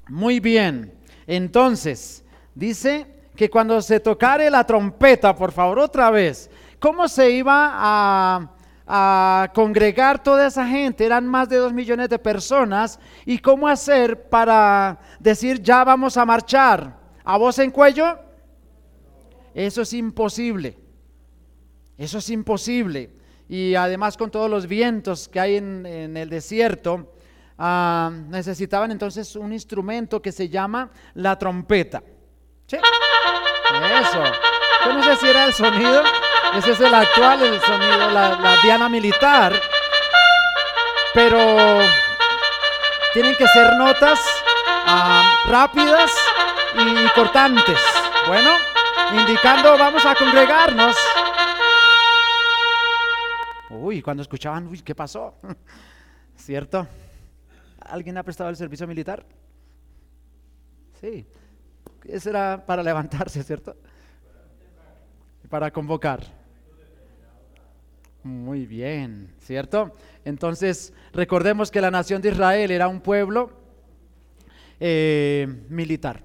Muy bien. Entonces, dice que cuando se tocare la trompeta, por favor, otra vez, ¿cómo se iba a congregar toda esa gente? Eran más de 2 millones de personas. ¿Y cómo hacer para decir ya vamos a marchar? ¿A voz en cuello? Eso es imposible. Eso es imposible. Y además con todos los vientos que hay en el desierto, necesitaban entonces un instrumento que se llama la trompeta. ¿Sí? Eso. Yo no sé si era el sonido. Ese es el actual, el sonido, la diana militar. Pero tienen que ser notas rápidas y cortantes. Bueno, indicando vamos a congregarnos. Uy, cuando escuchaban, uy, ¿qué pasó? ¿Cierto? ¿Alguien ha prestado el servicio militar? Sí. Eso era para levantarse, ¿cierto? Para convocar. Muy bien, ¿cierto? Entonces, recordemos que la nación de Israel era un pueblo militar.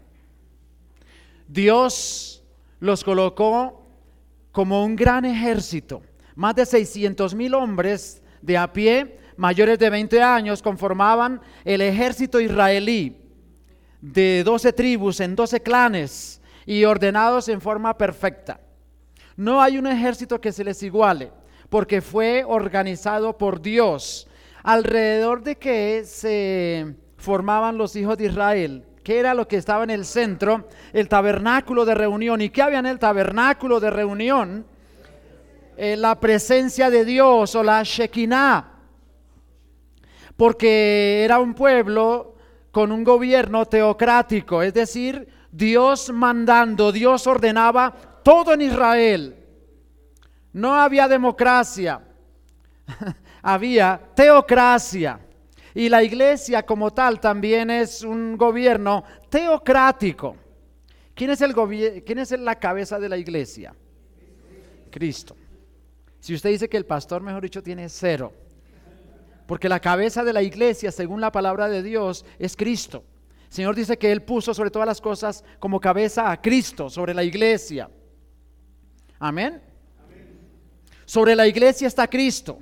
Dios los colocó como un gran ejército. Más de 600,000 hombres de a pie, mayores de 20 años, conformaban el ejército israelí de 12 tribus en 12 clanes y ordenados en forma perfecta. No hay un ejército que se les iguale, porque fue organizado por Dios. ¿Alrededor de qué se formaban los hijos de Israel? ¿Qué era lo que estaba en el centro? El tabernáculo de reunión. ¿Y qué había en el tabernáculo de reunión? La presencia de Dios, o la Shekinah, porque era un pueblo con un gobierno teocrático, es decir, Dios mandando, Dios ordenaba todo en Israel. No había democracia, había teocracia. Y la iglesia como tal también es un gobierno teocrático. ¿Quién es la cabeza de la iglesia? Cristo. Si usted dice que el pastor, mejor dicho, tiene 0, porque la cabeza de la iglesia, según la palabra de Dios, es Cristo. El Señor dice que Él puso sobre todas las cosas como cabeza a Cristo, sobre la iglesia. Amén. Sobre la iglesia está Cristo.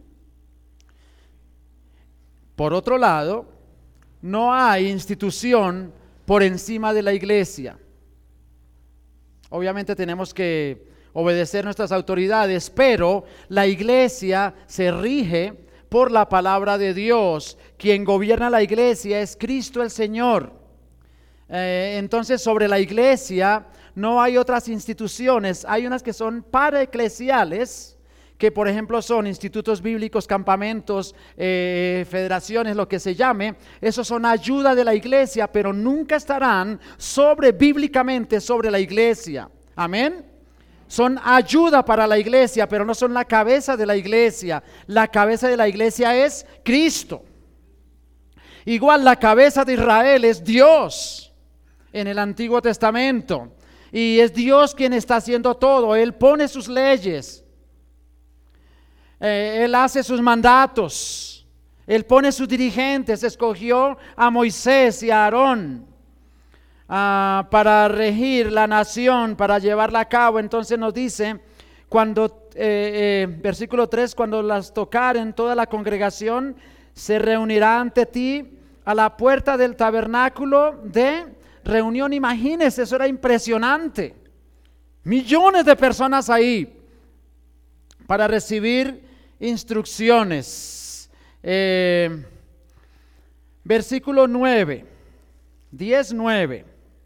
Por otro lado, no hay institución por encima de la iglesia. Obviamente tenemos que obedecer nuestras autoridades, pero la iglesia se rige por la palabra de Dios. Quien gobierna la iglesia es Cristo el Señor. Entonces, sobre la iglesia no hay otras instituciones. Hay unas que son paraeclesiales, que por ejemplo son institutos bíblicos, campamentos, federaciones, lo que se llame. Esos son ayuda de la iglesia, pero nunca estarán bíblicamente sobre la iglesia. Amén. Son ayuda para la iglesia, pero no son la cabeza de la iglesia. La cabeza de la iglesia es Cristo. Igual la cabeza de Israel es Dios en el Antiguo Testamento. Y es Dios quien está haciendo todo. Él pone sus leyes. Él hace sus mandatos. Él pone sus dirigentes. Escogió a Moisés y a Aarón para regir la nación, para llevarla a cabo. Entonces nos dice, cuando versículo 3, cuando las tocaren toda la congregación, se reunirá ante ti a la puerta del tabernáculo de reunión. Imagínense, eso era impresionante. Millones de personas ahí para recibir instrucciones. Versículo 9, 10:9.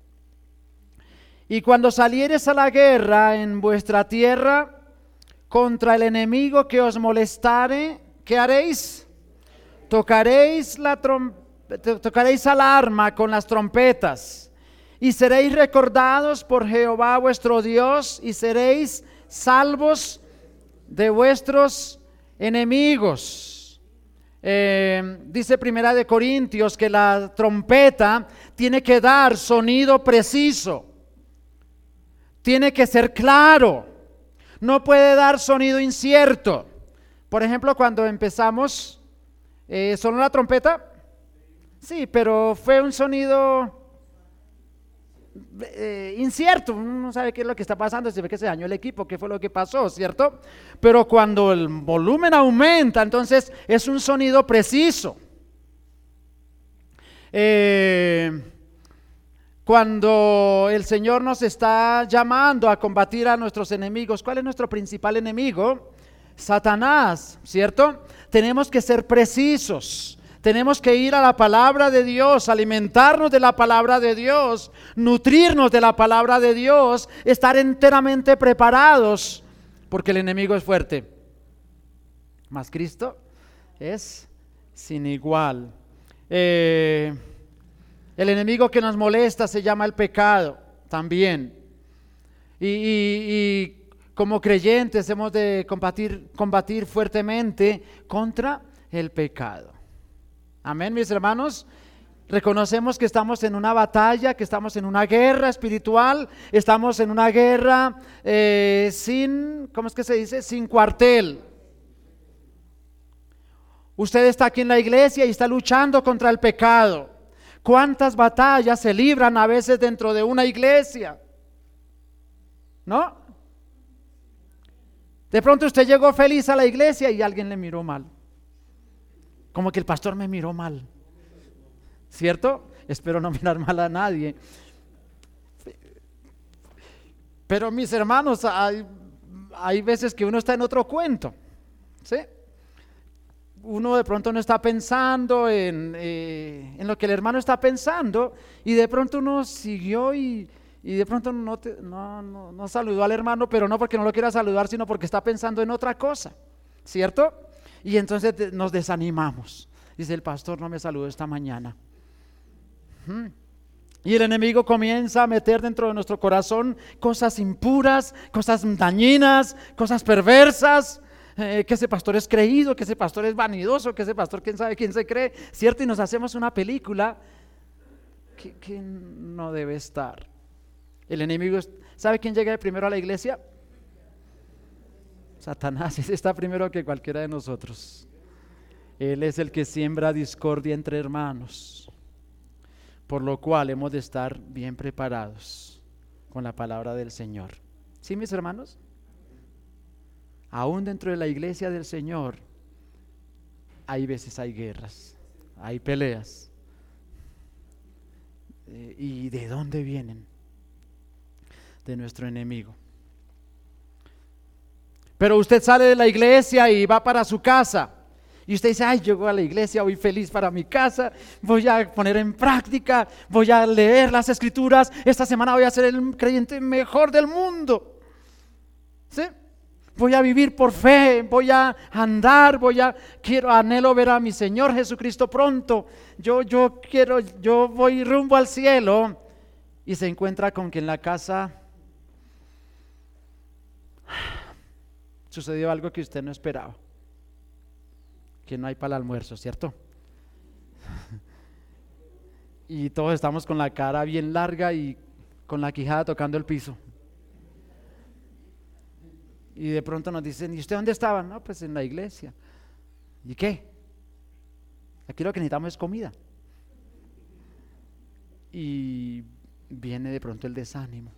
Y cuando salieres a la guerra en vuestra tierra contra el enemigo que os molestare, ¿qué haréis? Tocaréis alarma con las trompetas, y seréis recordados por Jehová vuestro Dios, y seréis salvos de vuestros enemigos. Dice Primera de Corintios que la trompeta tiene que dar sonido preciso, tiene que ser claro, no puede dar sonido incierto. Por ejemplo, cuando empezamos, ¿sonó la trompeta? Sí, pero fue un sonido incierto, uno no sabe qué es lo que está pasando, si ve que se dañó el equipo, qué fue lo que pasó, ¿cierto? Pero cuando el volumen aumenta, entonces es un sonido preciso. Cuando el Señor nos está llamando a combatir a nuestros enemigos, ¿cuál es nuestro principal enemigo? Satanás, ¿cierto? Tenemos que ser precisos. Tenemos que ir a la palabra de Dios, alimentarnos de la palabra de Dios, nutrirnos de la palabra de Dios, estar enteramente preparados, porque el enemigo es fuerte. Mas Cristo es sin igual. El enemigo que nos molesta se llama el pecado también. Y como creyentes hemos de combatir fuertemente contra el pecado. Amén, mis hermanos. Reconocemos que estamos en una batalla, que estamos en una guerra espiritual, estamos en una guerra ¿cómo es que se dice? Sin cuartel. Usted está aquí en la iglesia y está luchando contra el pecado. ¿Cuántas batallas se libran a veces dentro de una iglesia? ¿No? De pronto usted llegó feliz a la iglesia y alguien le miró mal. Como que el pastor me miró mal, ¿cierto? Espero no mirar mal a nadie. Pero mis hermanos, hay veces que uno está en otro cuento, ¿sí? Uno de pronto no está pensando en lo que el hermano está pensando, y de pronto uno siguió y de pronto no saludó al hermano, pero no porque no lo quiera saludar, sino porque está pensando en otra cosa, ¿cierto? Y entonces nos desanimamos. Dice, el pastor no me saludó esta mañana. Y el enemigo comienza a meter dentro de nuestro corazón cosas impuras, cosas dañinas, cosas perversas. Que ese pastor es creído, que ese pastor es vanidoso, que ese pastor quién sabe quién se cree, ¿cierto? Y nos hacemos una película que no debe estar. El enemigo, ¿sabe quién llega primero a la iglesia? Satanás. Ese está primero que cualquiera de nosotros. Él es el que siembra discordia entre hermanos, por lo cual hemos de estar bien preparados con la palabra del Señor. ¿Sí, mis hermanos? Aún dentro de la iglesia del Señor hay veces hay guerras, hay peleas. ¿Y de dónde vienen? De nuestro enemigo. Pero usted sale de la iglesia y va para su casa. Y usted dice, ay, llego a la iglesia, voy feliz para mi casa, voy a poner en práctica, voy a leer las escrituras, esta semana voy a ser el creyente mejor del mundo. ¿Sí? Voy a vivir por fe, voy a andar, anhelo ver a mi Señor Jesucristo pronto. Yo voy rumbo al cielo. Y se encuentra con que en la casa sucedió algo que usted no esperaba, que no hay para el almuerzo, ¿cierto? Y todos estamos con la cara bien larga y con la quijada tocando el piso. Y de pronto nos dicen, ¿y usted dónde estaba? No, pues en la iglesia. ¿Y qué? Aquí lo que necesitamos es comida. Y viene de pronto el desánimo.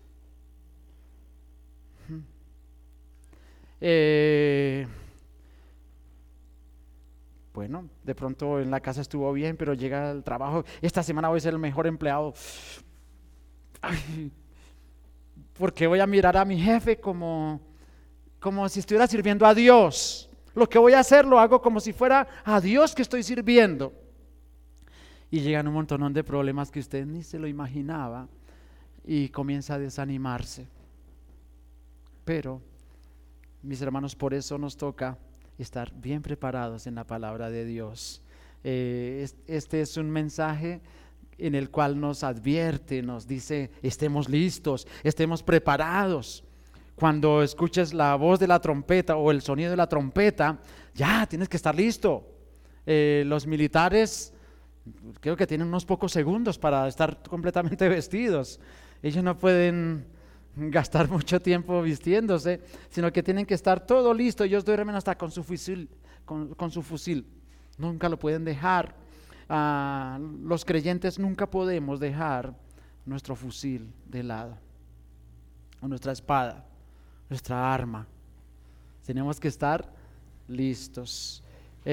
Bueno, de pronto en la casa estuvo bien, pero llega al trabajo, esta semana voy a ser el mejor empleado. Ay, porque voy a mirar a mi jefe como si estuviera sirviendo a Dios. Lo que voy a hacer lo hago como si fuera a Dios que estoy sirviendo. Y llegan un montón de problemas que usted ni se lo imaginaba y comienza a desanimarse. Pero, mis hermanos, por eso nos toca estar bien preparados en la palabra de Dios. Este es un mensaje en el cual nos advierte, nos dice, estemos listos, estemos preparados. Cuando escuches la voz de la trompeta o el sonido de la trompeta, ya tienes que estar listo. Los militares creo que tienen unos pocos segundos para estar completamente vestidos. Ellos no pueden gastar mucho tiempo vistiéndose, sino que tienen que estar todo listo. Ellos duermen hasta con su fusil, con su fusil. Nunca lo pueden dejar. los creyentes nunca podemos dejar nuestro fusil de lado, o nuestra espada, nuestra arma. Tenemos que estar listos.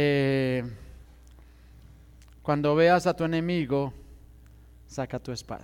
Cuando veas a tu enemigo, saca tu espada.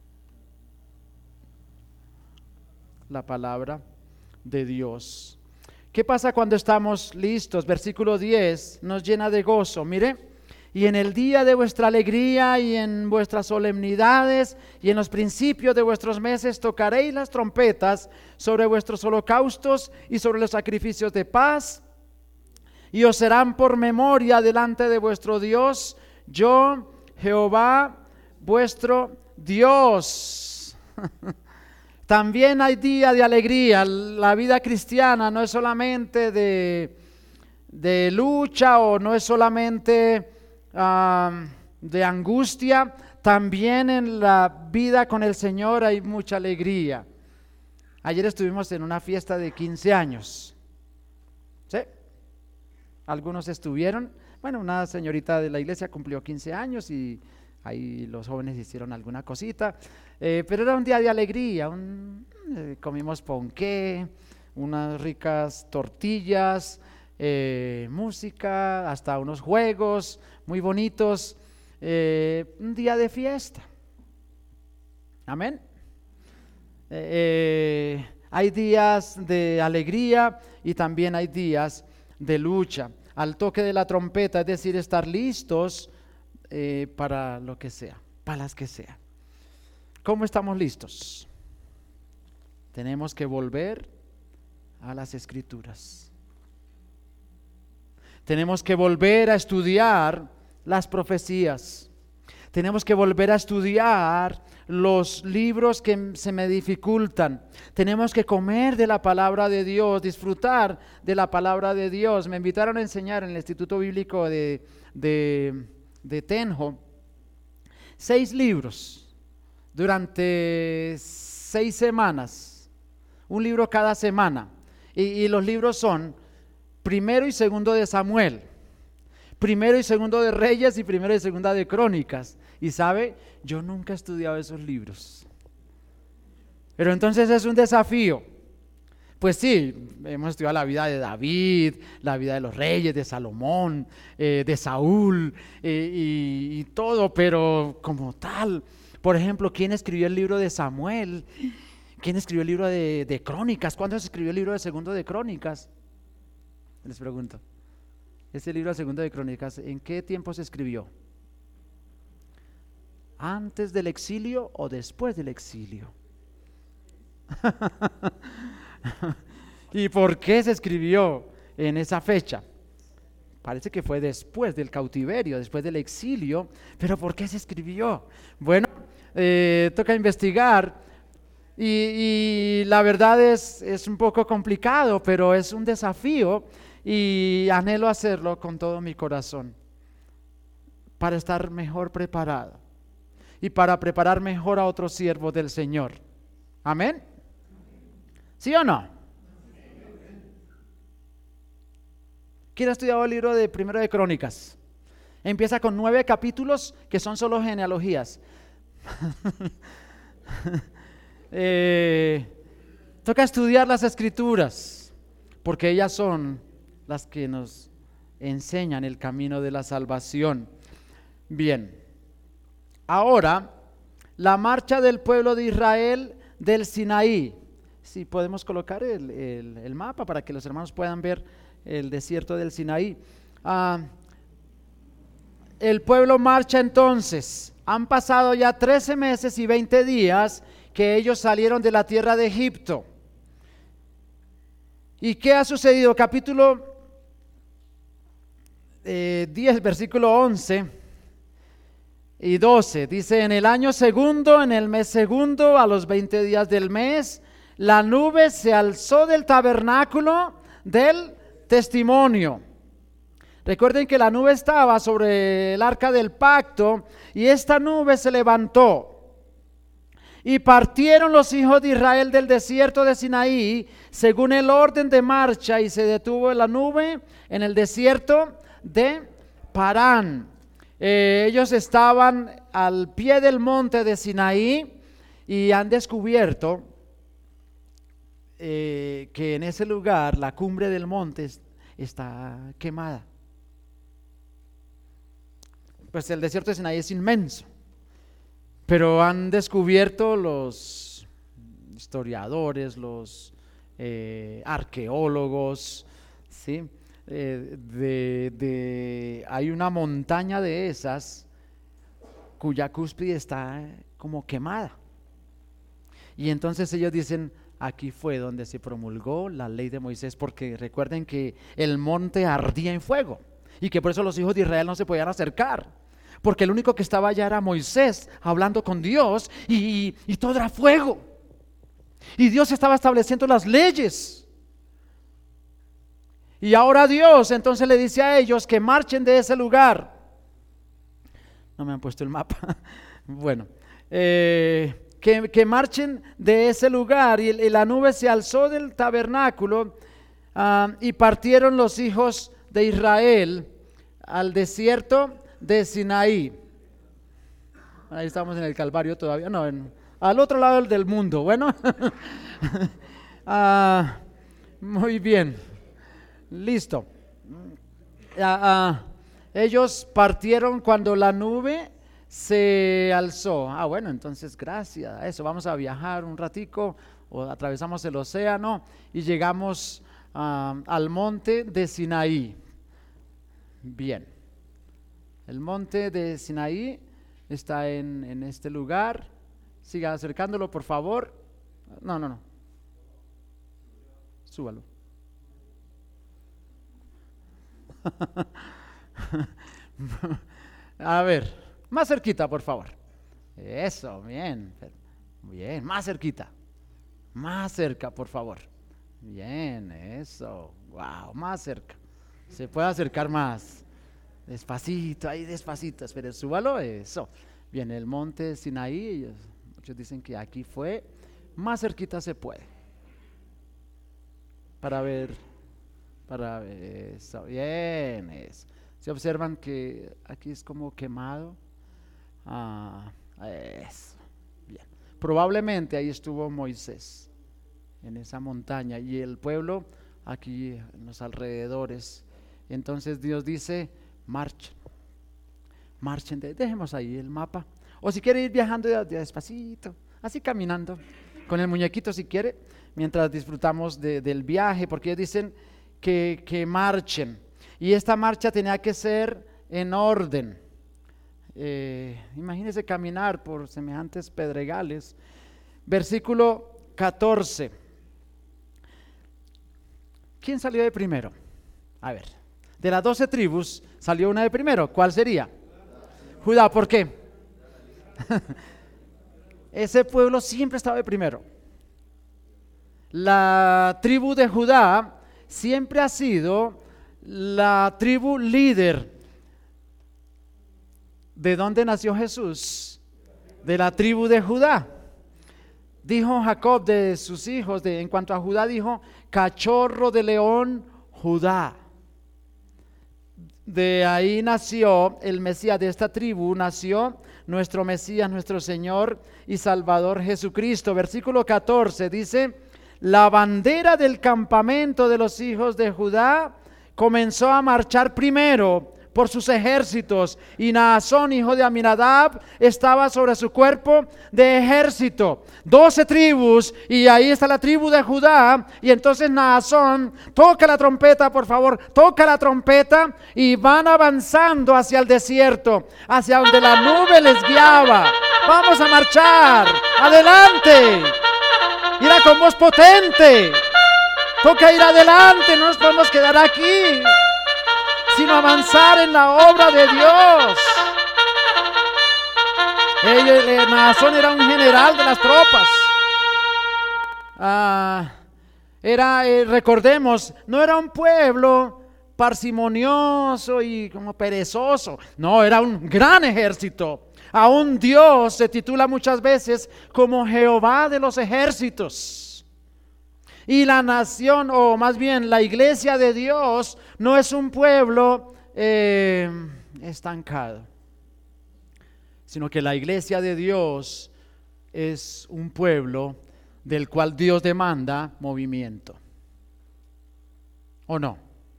La palabra de Dios. ¿Qué pasa cuando estamos listos? Versículo 10 nos llena de gozo. Mire, y en el día de vuestra alegría y en vuestras solemnidades y en los principios de vuestros meses tocaréis las trompetas sobre vuestros holocaustos y sobre los sacrificios de paz, y os serán por memoria delante de vuestro Dios, yo, Jehová, vuestro Dios. También hay día de alegría. La vida cristiana no es solamente de lucha, o no es solamente de angustia. También en la vida con el Señor hay mucha alegría. Ayer estuvimos en una fiesta de 15 años. ¿Sí? Algunos estuvieron. Bueno, una señorita de la iglesia cumplió 15 años y ahí los jóvenes hicieron alguna cosita. Pero era un día de alegría. Comimos ponqué, unas ricas tortillas, música, hasta unos juegos muy bonitos. Un día de fiesta. Amén. Hay días de alegría y también hay días de lucha. Al toque de la trompeta, es decir, estar listos para lo que sea, para las que sea. ¿Cómo estamos listos? Tenemos que volver a las Escrituras. Tenemos que volver a estudiar las profecías. Tenemos que volver a estudiar los libros que se me dificultan. Tenemos que comer de la palabra de Dios, disfrutar de la palabra de Dios. Me invitaron a enseñar en el Instituto Bíblico de Tenjo 6 libros durante 6 semanas, un libro cada semana. Y los libros son Primero y Segundo de Samuel, Primero y Segundo de Reyes y Primero y Segunda de Crónicas. Y sabe, yo nunca he estudiado esos libros, pero entonces es un desafío. Pues sí, hemos estudiado la vida de David, la vida de los reyes, de Salomón, de Saúl y todo, pero como tal, por ejemplo, ¿quién escribió el libro de Samuel? ¿Quién escribió el libro de Crónicas? ¿Cuándo se escribió el libro de Segundo de Crónicas? Les pregunto. Ese libro de Segundo de Crónicas, ¿en qué tiempo se escribió? ¿Antes del exilio o después del exilio? ¿Y por qué se escribió en esa fecha? Parece que fue después del cautiverio, después del exilio. ¿Pero por qué se escribió? Bueno, toca investigar. Y la verdad es un poco complicado, pero es un desafío y anhelo hacerlo con todo mi corazón para estar mejor preparado y para preparar mejor a otros siervos del Señor. ¿Amén? ¿Sí o no? ¿Quién ha estudiado el libro de Primero de Crónicas? Empieza con 9 capítulos que son solo genealogías. Toca estudiar las Escrituras porque ellas son las que nos enseñan el camino de la salvación. Bien, ahora la marcha del pueblo de Israel del Sinaí. Si podemos colocar el mapa para que los hermanos puedan ver el desierto del Sinaí. El pueblo marcha entonces. Han pasado ya 13 meses y 20 días que ellos salieron de la tierra de Egipto. ¿Y qué ha sucedido? Capítulo 10, versículo 11 y 12. Dice: en el año segundo, en el mes segundo, a los 20 días del mes, la nube se alzó del tabernáculo del testimonio. Recuerden que la nube estaba sobre el arca del pacto y esta nube se levantó. Y partieron los hijos de Israel del desierto de Sinaí según el orden de marcha, y se detuvo la nube en el desierto de Parán. Ellos estaban al pie del monte de Sinaí y han descubierto que en ese lugar la cumbre del monte está quemada. Pues el desierto de Sinaí es inmenso, pero han descubierto los historiadores, los arqueólogos, ¿sí? Hay una montaña de esas cuya cúspide está como quemada. Y entonces ellos dicen, aquí fue donde se promulgó la ley de Moisés, porque recuerden que el monte ardía en fuego y que por eso los hijos de Israel no se podían acercar, porque el único que estaba allá era Moisés hablando con Dios y todo era fuego. Y Dios estaba estableciendo las leyes. Y ahora Dios entonces le dice a ellos que marchen de ese lugar. No me han puesto el mapa. Bueno, que marchen de ese lugar. Y la nube se alzó del tabernáculo y partieron los hijos de Israel al desierto de Sinaí. Ahí estamos en el Calvario todavía, no, al otro lado del mundo. Bueno, muy bien, listo. Ellos partieron cuando la nube se alzó. Bueno, entonces gracias a eso vamos a viajar un ratico o atravesamos el océano y llegamos al monte de Sinaí. Bien, el monte de Sinaí está en este lugar. Siga acercándolo, por favor. No. Súbalo. A ver, más cerquita, por favor. Eso, bien. Bien, más cerquita. Más cerca, por favor. Bien, eso. Wow, más cerca. Se puede acercar más. Despacito, ahí despacito. Espere, súbalo, eso. Bien, el monte Sinaí, muchos dicen que aquí fue. Más cerquita se puede. Para ver eso. Bien, eso. Se observan que aquí es como quemado. Eso. Bien. Probablemente ahí estuvo Moisés, en esa montaña, y el pueblo aquí en los alrededores. Entonces Dios dice, marchen, dejemos ahí el mapa, o si quiere ir viajando despacito, así caminando, con el muñequito si quiere, mientras disfrutamos del viaje, porque ellos dicen que marchen, y esta marcha tenía que ser en orden. Imagínense caminar por semejantes pedregales. Versículo 14. ¿Quién salió de primero? A ver, de las 12 tribus salió una de primero. ¿Cuál sería? Judá. ¿Por qué? Ese pueblo siempre estaba de primero. La tribu de Judá siempre ha sido la tribu líder. ¿De dónde nació Jesús? De la tribu de Judá. Dijo Jacob de sus hijos, en cuanto a Judá, dijo, cachorro de león, Judá. De ahí nació el Mesías, de esta tribu nació nuestro Mesías, nuestro Señor y Salvador Jesucristo. Versículo 14 dice, la bandera del campamento de los hijos de Judá comenzó a marchar primero por sus ejércitos, y Naasón, hijo de Aminadab, estaba sobre su cuerpo de ejército. 12 tribus, y ahí está la tribu de Judá, y entonces Naasón, toca la trompeta, por favor, toca la trompeta, y van avanzando hacia el desierto, hacia donde la nube les guiaba. Vamos a marchar, adelante, mira cómo es potente, toca ir adelante, no nos podemos quedar aquí, sino avanzar en la obra de Dios. Naasón era un general de las tropas. Recordemos, no era un pueblo parsimonioso y como perezoso. No, era un gran ejército. Aún Dios se titula muchas veces como Jehová de los ejércitos. Y la nación, o más bien la iglesia de Dios, no es un pueblo estancado. sino que la iglesia de Dios es un pueblo del cual Dios demanda movimiento. ¿O no?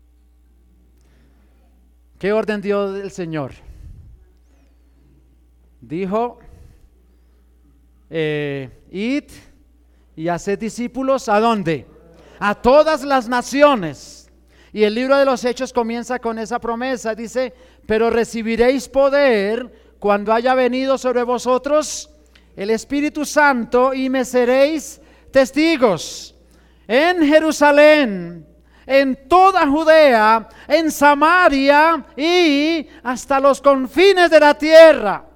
¿Qué orden dio el Señor? Dijo, id y haced discípulos, ¿a dónde? A todas las naciones. Y el libro de los Hechos comienza con esa promesa, dice, pero recibiréis poder cuando haya venido sobre vosotros el Espíritu Santo y me seréis testigos en Jerusalén, en toda Judea, en Samaria y hasta los confines de la tierra.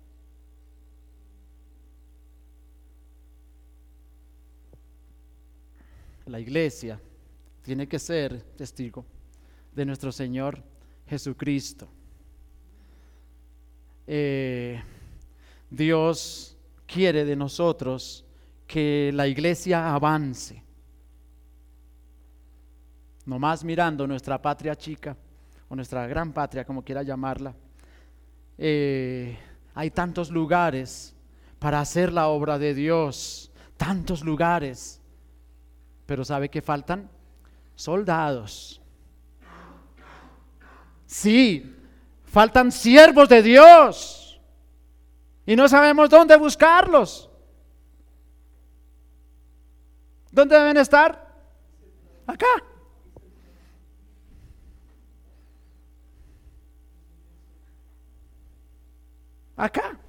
La iglesia tiene que ser testigo de nuestro Señor Jesucristo. Dios quiere de nosotros que la iglesia avance. Nomás mirando nuestra patria chica o nuestra gran patria, como quiera llamarla, hay tantos lugares para hacer la obra de Dios, tantos lugares, pero ¿sabe qué faltan? Soldados. Sí, faltan siervos de Dios y no sabemos dónde buscarlos. ¿Dónde deben estar? Acá. Acá.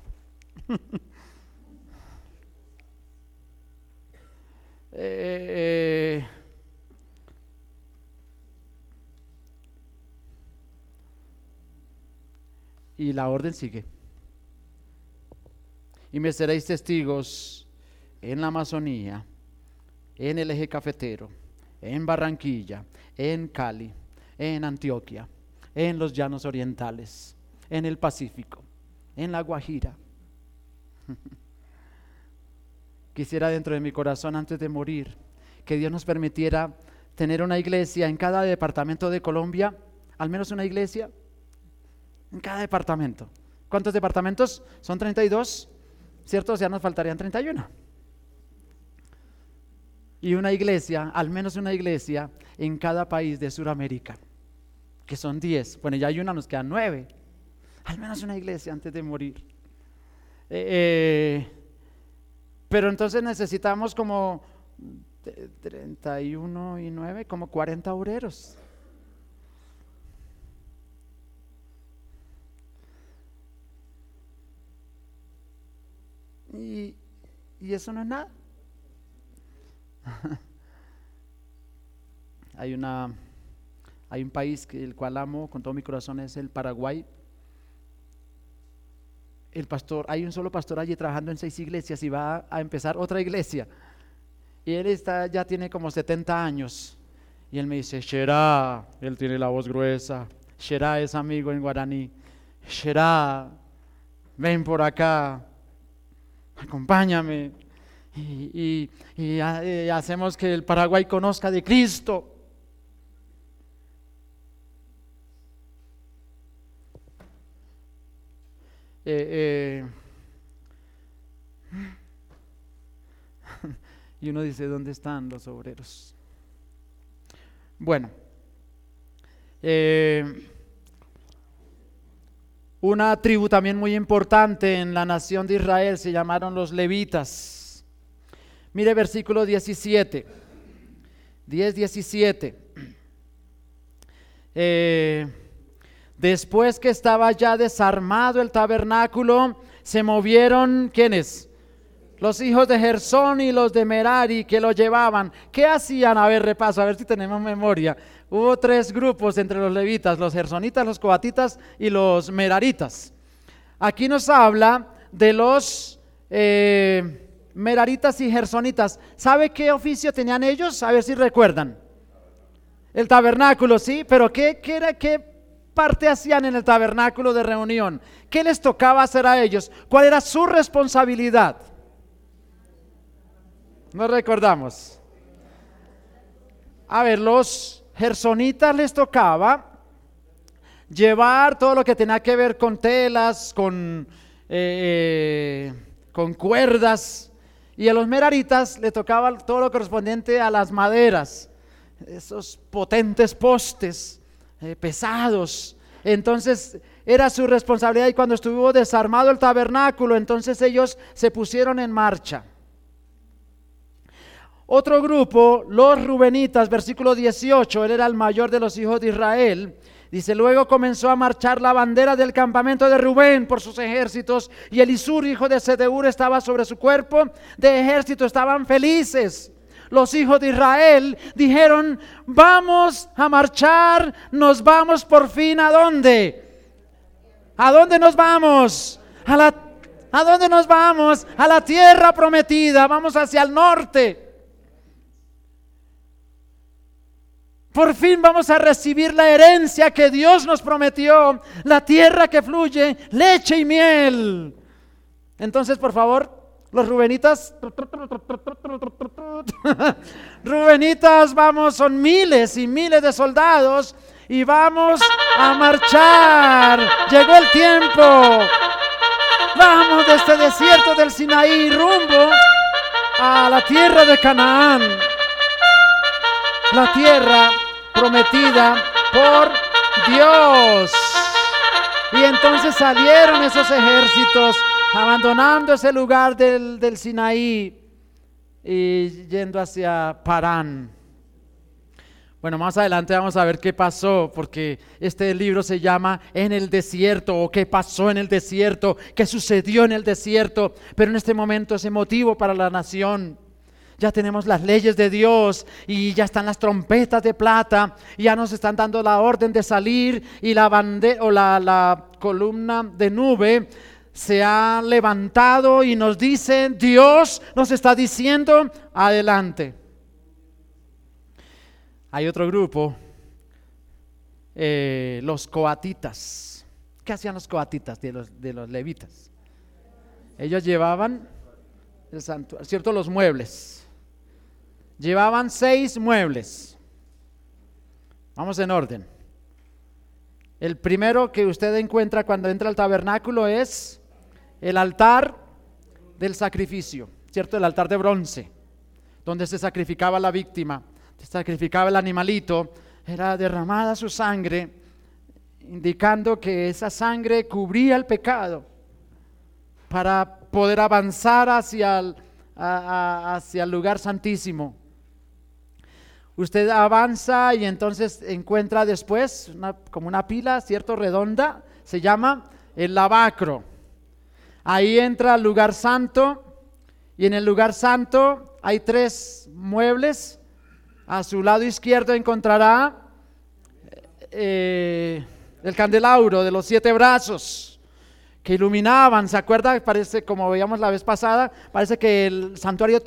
Y la orden sigue. Y me seréis testigos en la Amazonía, en el eje cafetero, en Barranquilla, en Cali, en Antioquia, en los llanos orientales, en el Pacífico, en la Guajira. Quisiera dentro de mi corazón, antes de morir, que Dios nos permitiera tener una iglesia en cada departamento de Colombia, al menos una iglesia en cada departamento. ¿Cuántos departamentos? Son 32, ¿cierto? O sea, nos faltarían 31. Y una iglesia, al menos una iglesia en cada país de Sudamérica, que son 10. Bueno, ya hay una, nos quedan 9. Al menos una iglesia antes de morir. Pero entonces necesitamos como 31 y 9, como 40 obreros. Y eso no es nada. Hay un país el cual amo con todo mi corazón, es el Paraguay. El pastor, hay un solo pastor allí trabajando en 6 iglesias y va a empezar otra iglesia. Y él ya tiene como 70 años. Y él me dice, Shera, él tiene la voz gruesa. Shera es amigo en guaraní. Shera, ven por acá, acompáñame. Y hacemos que el Paraguay conozca de Cristo. Y uno dice, ¿dónde están los obreros? Bueno, una tribu también muy importante en la nación de Israel se llamaron los levitas. Mire versículo 17, 10-17. Después que estaba ya desarmado el tabernáculo, se movieron, ¿quiénes? Los hijos de Gersón y los de Merari que lo llevaban. ¿Qué hacían? A ver, repaso, a ver si tenemos memoria. Hubo 3 grupos entre los levitas, los gersonitas, los coatitas y los meraritas. Aquí nos habla de los meraritas y gersonitas. ¿Sabe qué oficio tenían ellos? A ver si recuerdan. El tabernáculo, sí, pero ¿qué parte hacían en el tabernáculo de reunión? ¿Qué les tocaba hacer a ellos? ¿Cuál era su responsabilidad? No recordamos. A ver, los gersonitas les tocaba llevar todo lo que tenía que ver con telas, con con cuerdas, y a los meraritas le tocaba todo lo correspondiente a las maderas, esos potentes postes pesados. Entonces era su responsabilidad, y cuando estuvo desarmado el tabernáculo, entonces ellos se pusieron en marcha. Otro grupo, los rubenitas, versículo 18, él era el mayor de los hijos de Israel. Dice: luego comenzó a marchar la bandera del campamento de Rubén por sus ejércitos, y Elisur, hijo de Sedeur, estaba sobre su cuerpo de ejército. Estaban felices. Los hijos de Israel dijeron: vamos a marchar, nos vamos por fin. ¿A dónde? ¿A dónde nos vamos? ¿A dónde nos vamos? A la tierra prometida. Vamos hacia el norte. Por fin vamos a recibir la herencia que Dios nos prometió, la tierra que fluye leche y miel. Entonces, por favor, los rubenitas, vamos, son miles y miles de soldados, y vamos a marchar. Llegó el tiempo. Vamos de este desierto del Sinaí rumbo a la tierra de Canaán, la tierra prometida por Dios. Y entonces salieron esos ejércitos, abandonando ese lugar del Sinaí y yendo hacia Parán. Bueno, más adelante vamos a ver qué pasó, porque este libro se llama En el desierto, o qué pasó en el desierto, qué sucedió en el desierto. Pero en este momento es emotivo para la nación. Ya tenemos las leyes de Dios, y ya están las trompetas de plata, y ya nos están dando la orden de salir, y la bandera o la columna de nube se ha levantado y nos dice, Dios nos está diciendo: adelante. Hay otro grupo, los coatitas. ¿Qué hacían los coatitas de los levitas? Ellos llevaban el santuario, ¿cierto? Los muebles. Llevaban 6 muebles. Vamos en orden. El primero que usted encuentra cuando entra al tabernáculo es el altar del sacrificio, ¿cierto? El altar de bronce, donde se sacrificaba la víctima, se sacrificaba el animalito, era derramada su sangre, indicando que esa sangre cubría el pecado para poder avanzar hacia el lugar santísimo. Usted avanza y entonces encuentra después como una pila, ¿cierto? Redonda, se llama el lavacro. Ahí entra al lugar santo, y en el lugar santo hay 3 muebles. A su lado izquierdo encontrará el candelabro de los 7 brazos que iluminaban. ¿Se acuerda? Parece, como veíamos la vez pasada, parece que el santuario,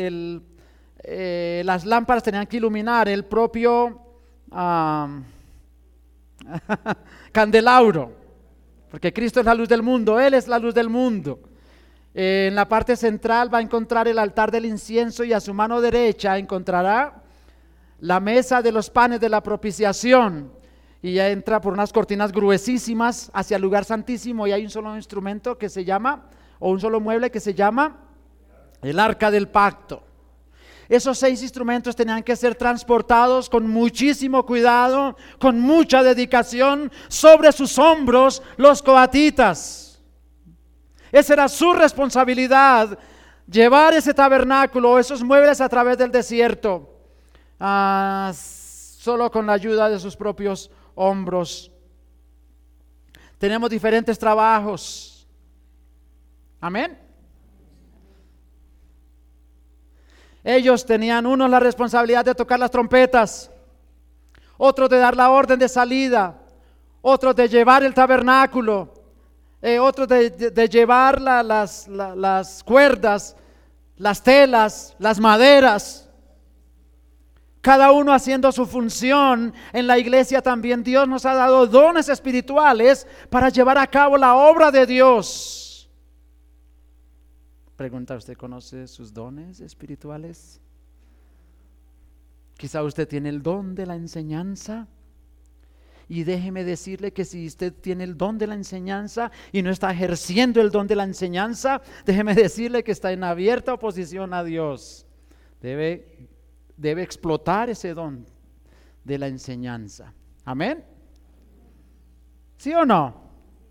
las lámparas tenían que iluminar el propio candelabro, porque Cristo es la luz del mundo, Él es la luz del mundo. En la parte central va a encontrar el altar del incienso, y a su mano derecha encontrará la mesa de los panes de la propiciación, y ya entra por unas cortinas gruesísimas hacia el lugar santísimo, y hay un solo instrumento que se llama, o un solo mueble que se llama el arca del pacto. Esos 6 instrumentos tenían que ser transportados con muchísimo cuidado, con mucha dedicación, sobre sus hombros los coatitas. Esa era su responsabilidad, llevar ese tabernáculo, esos muebles a través del desierto, solo con la ayuda de sus propios hombros. Tenemos diferentes trabajos. Amén. Ellos tenían, unos la responsabilidad de tocar las trompetas, otros de dar la orden de salida, otros de llevar el tabernáculo, otros de llevar las cuerdas, las telas, las maderas. Cada uno haciendo su función. En la iglesia también Dios nos ha dado dones espirituales para llevar a cabo la obra de Dios. Pregunta, ¿usted conoce sus dones espirituales? Quizá usted tiene el don de la enseñanza, Y déjeme decirle que si usted tiene el don de la enseñanza y no está ejerciendo el don de la enseñanza, déjeme decirle que está en abierta oposición a Dios. Debe explotar ese don de la enseñanza. Amén. ¿Sí o no?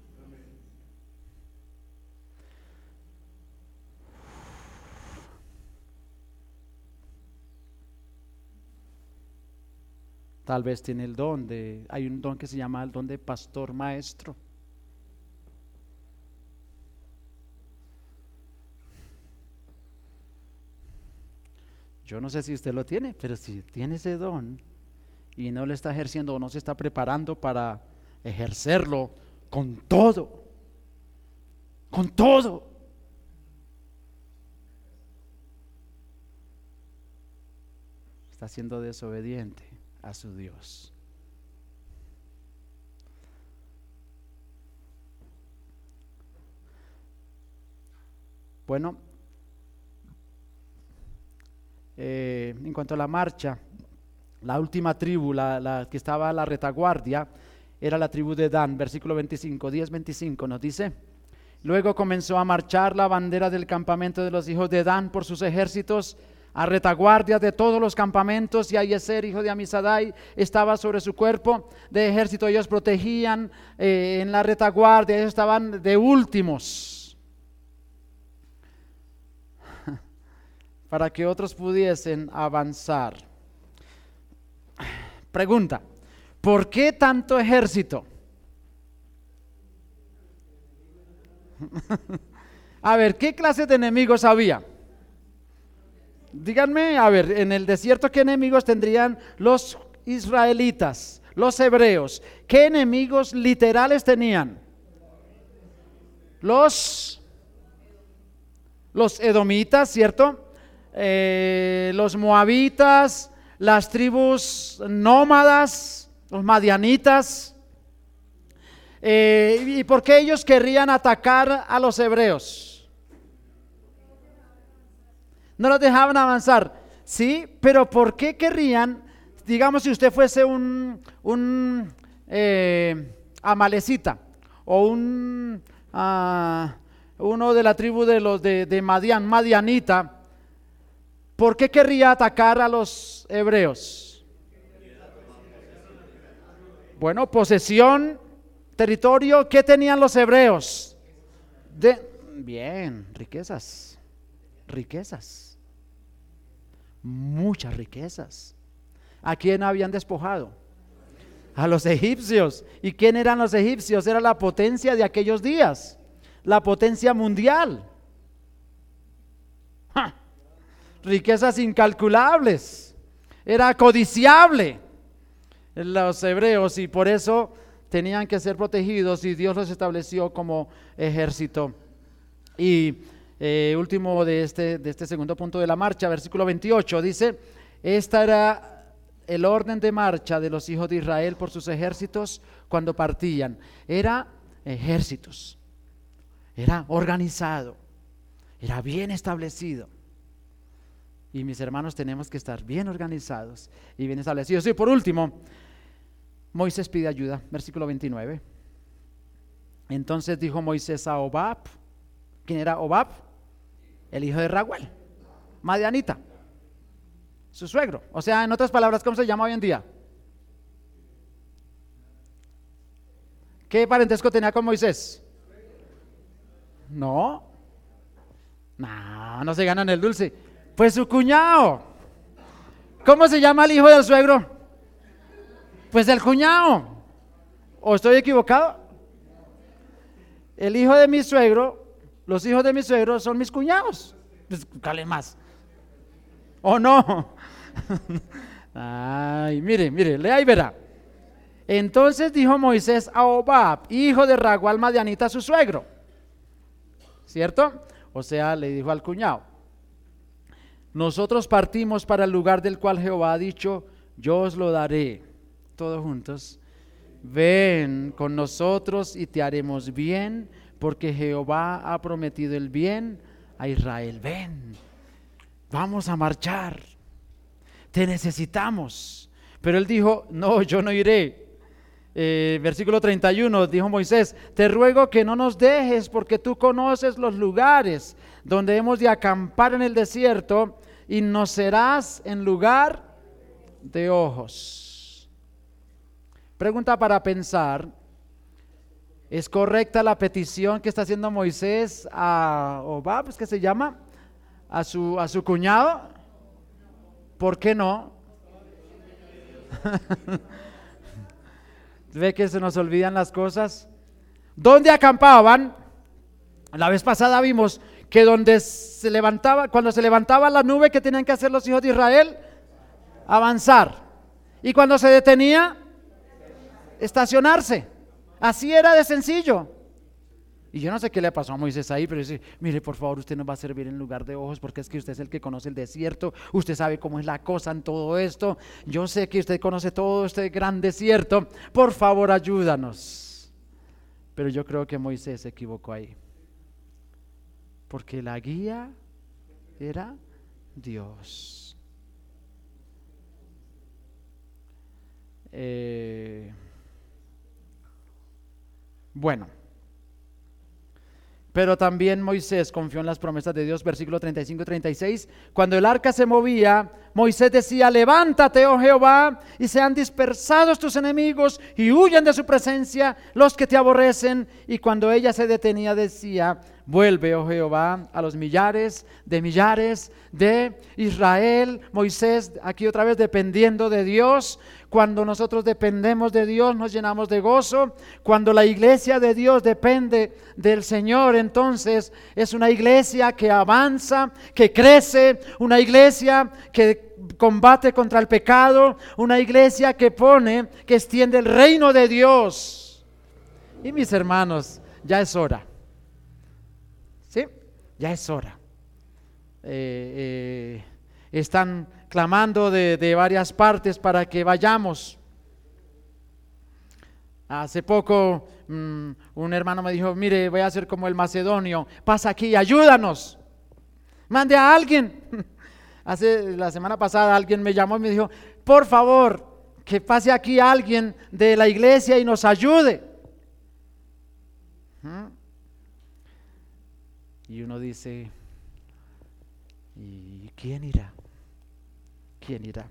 Tal vez tiene el don hay un don que se llama el don de pastor maestro. Yo no sé si usted lo tiene, pero si tiene ese don y no lo está ejerciendo o no se está preparando para ejercerlo con todo, está siendo desobediente a su Dios. Bueno, en cuanto a la marcha, la última tribu, la que estaba a la retaguardia, era la tribu de Dan. Versículo 25, 10:25 nos dice: luego comenzó a marchar la bandera del campamento de los hijos de Dan por sus ejércitos a retaguardia de todos los campamentos, y Ahiezer, hijo de Amisadai, estaba sobre su cuerpo de ejército. Ellos protegían en la retaguardia, ellos estaban de últimos para que otros pudiesen avanzar. Pregunta: ¿por qué tanto ejército? A ver, ¿qué clase de enemigos había? Díganme, a ver, en el desierto, ¿qué enemigos tendrían los israelitas, los hebreos? ¿Qué enemigos literales tenían? Los edomitas, ¿cierto? Los moabitas, las tribus nómadas, los madianitas. ¿Y por qué ellos querrían atacar a los hebreos? No los dejaban avanzar, sí, pero ¿por qué querrían? Digamos, si usted fuese un amalecita o uno de la tribu de los de Madián, madianita, ¿por qué querría atacar a los hebreos? Bueno, posesión, territorio. ¿Qué tenían los hebreos? Bien, riquezas, muchas riquezas. ¿A quién habían despojado? A los egipcios. ¿Y quién eran los egipcios? Era la potencia de aquellos días, la potencia mundial. ¡Ja! Riquezas incalculables. Era codiciable los hebreos, y por eso tenían que ser protegidos, y Dios los estableció como ejército. Y último de este segundo punto de la marcha, versículo 28, dice: esta era el orden de marcha de los hijos de Israel por sus ejércitos cuando partían. Era ejércitos, era organizado, era bien establecido. Y mis hermanos, tenemos que estar bien organizados y bien establecidos. Y por último, Moisés pide ayuda, versículo 29. Entonces dijo Moisés a Hobab. ¿Quién era Hobab? El hijo de Raguel, madianita, su suegro. O sea, en otras palabras, ¿cómo se llama hoy en día? ¿Qué parentesco tenía con Moisés? No se ganan el dulce. Pues su cuñado. ¿Cómo se llama el hijo del suegro? Pues el cuñado. ¿O estoy equivocado? El hijo de mi suegro, los hijos de mi suegro son mis cuñados. Pues cale más. ¿O no? Ay, mire, lea y verá. Entonces dijo Moisés a Hobab, hijo de Raguel madianita, su suegro, ¿cierto? O sea, le dijo al cuñado: nosotros partimos para el lugar del cual Jehová ha dicho: yo os lo daré. Todos juntos: ven con nosotros y te haremos bien, porque Jehová ha prometido el bien a Israel. Ven, vamos a marchar, te necesitamos. Pero él dijo: no, yo no iré. Versículo 31, dijo Moisés: te ruego que no nos dejes, porque tú conoces los lugares donde hemos de acampar en el desierto, y nos serás en lugar de ojos. Pregunta para pensar: ¿es correcta la petición que está haciendo Moisés a Obab, que se llama, a su cuñado? ¿Por qué no? ¿Ve que se nos olvidan las cosas? ¿Dónde acampaban? La vez pasada vimos que cuando se levantaba la nube, ¿qué tenían que hacer los hijos de Israel? Avanzar. Y cuando se detenía, estacionarse. Así era de sencillo. Y yo no sé qué le pasó a Moisés ahí, pero dice: mire, por favor, usted nos va a servir en lugar de ojos, porque es que usted es el que conoce el desierto, usted sabe cómo es la cosa en todo esto, yo sé que usted conoce todo este gran desierto, por favor, ayúdanos. Pero yo creo que Moisés se equivocó ahí, porque la guía era Dios. Bueno, pero también Moisés confió en las promesas de Dios. Versículo 35 y 36. Cuando el arca se movía, Moisés decía: levántate, oh Jehová, y sean dispersados tus enemigos, y huyan de su presencia los que te aborrecen. Y cuando ella se detenía, decía: vuelve, oh Jehová, a los millares de Israel. Moisés aquí otra vez dependiendo de Dios. Cuando nosotros dependemos de Dios, nos llenamos de gozo. Cuando la iglesia de Dios depende del Señor, entonces es una iglesia que avanza, que crece, una iglesia que combate contra el pecado, una iglesia que extiende el reino de Dios. Y mis hermanos, ya es hora. ¿Sí? Ya es hora. Están clamando de varias partes para que vayamos. Hace poco un hermano me dijo: mire, voy a hacer como el macedonio, pasa aquí, ayúdanos, mande a alguien. La semana pasada alguien me llamó y me dijo: por favor, que pase aquí alguien de la iglesia y nos ayude. Y uno dice: ¿y quién irá? ¿Quién irá?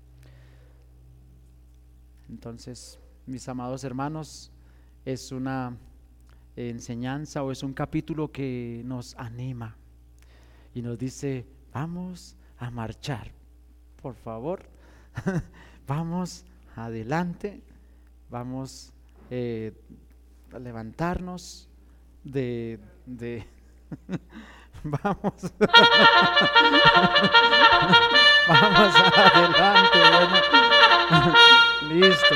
Entonces, mis amados hermanos, es una enseñanza, o es un capítulo que nos anima y nos dice: vamos a marchar, por favor. Vamos adelante, vamos a levantarnos de vamos vamos adelante. Bueno, listo.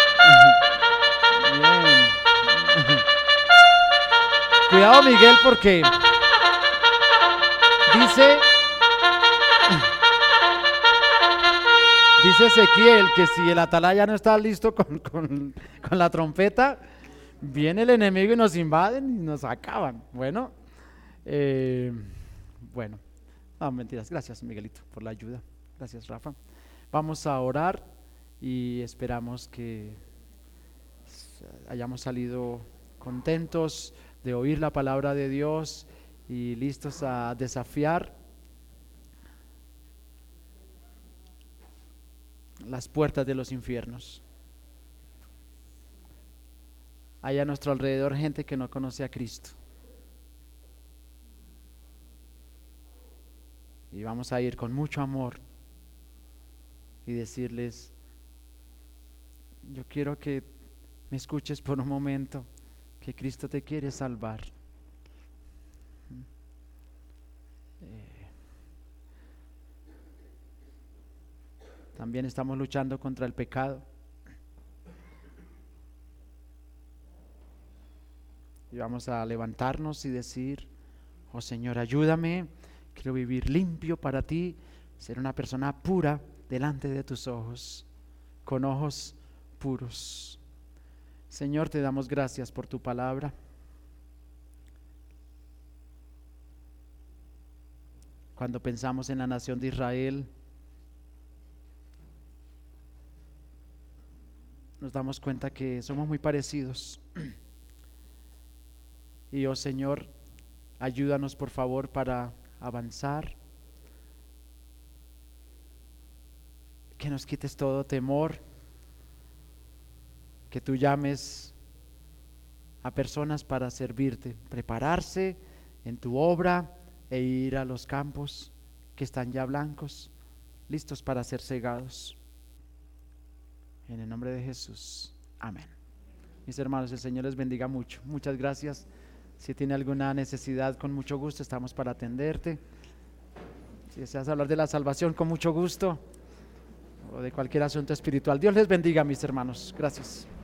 Bien. Cuidado, Miguel, porque dice Ezequiel que si el atalaya no está listo con la trompeta, viene el enemigo y nos invaden y nos acaban. Bueno, no, mentiras. Gracias, Miguelito, por la ayuda. Gracias, Rafa. Vamos a orar y esperamos que hayamos salido contentos de oír la palabra de Dios y listos a desafiar las puertas de los infiernos. Hay a nuestro alrededor gente que no conoce a Cristo, y vamos a ir con mucho amor y decirles: yo quiero que me escuches por un momento, que Cristo te quiere salvar. También estamos luchando contra el pecado, y vamos a levantarnos y decir: oh Señor, ayúdame, quiero vivir limpio para ti, ser una persona pura delante de tus ojos, con ojos puros. Señor, te damos gracias por tu palabra. Cuando pensamos en la nación de Israel, nos damos cuenta que somos muy parecidos. Y oh Señor, ayúdanos por favor para avanzar, que nos quites todo temor, que tú llames a personas para servirte, prepararse en tu obra e ir a los campos que están ya blancos, listos para ser cegados. En el nombre de Jesús, amén. Mis hermanos, el Señor les bendiga mucho. Muchas gracias. Si tiene alguna necesidad, con mucho gusto estamos para atenderte. Si deseas hablar de la salvación, con mucho gusto, o de cualquier asunto espiritual. Dios les bendiga, mis hermanos. Gracias.